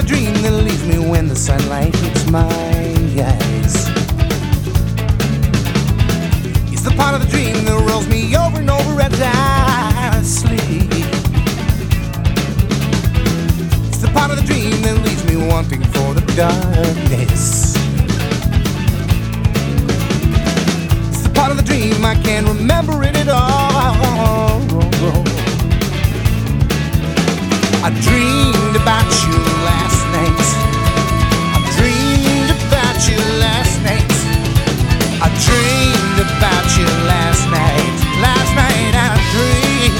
the dream that leaves me when the sunlight hits my eyes. It's the part of the dream that rolls me over and over as I sleep. It's the part of the dream that leaves me wanting for the darkness. It's the part of the dream I can't remember it at all. I dreamed about you last night. I dreamed about you last night. I dreamed about you last night. Last night I dreamed.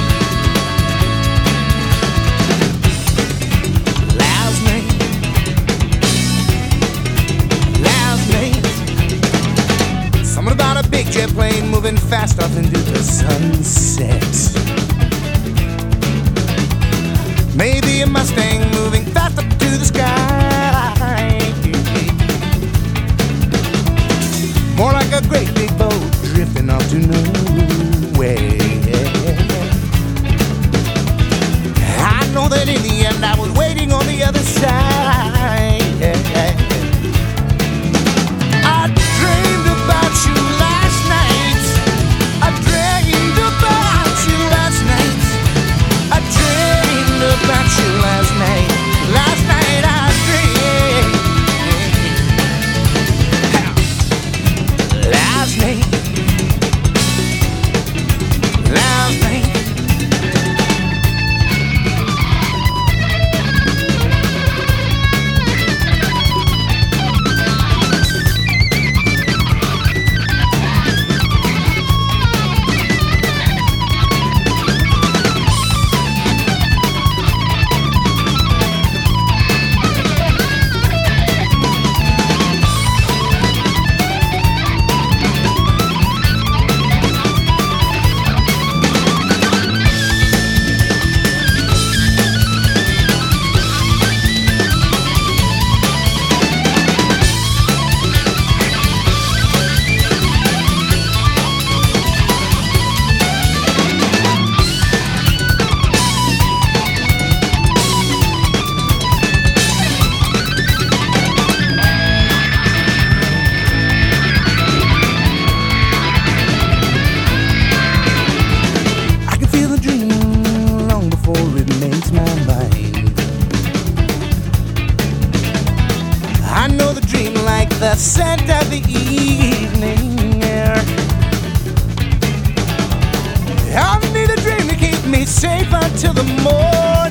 Last night. Last night. Something about a big jet plane moving fast off into the sunset. Maybe a Mustang moving fast up to the sky. More like a great big boat drifting off to nowhere. I know that in the end I was waiting on the other side. I dreamed about you last night. I dreamed about you last night. I dreamed about you last night. Last night I dreamed. Last night. Last night. I know the dream like the scent of the evening air. I need a dream to keep me safe until the morning.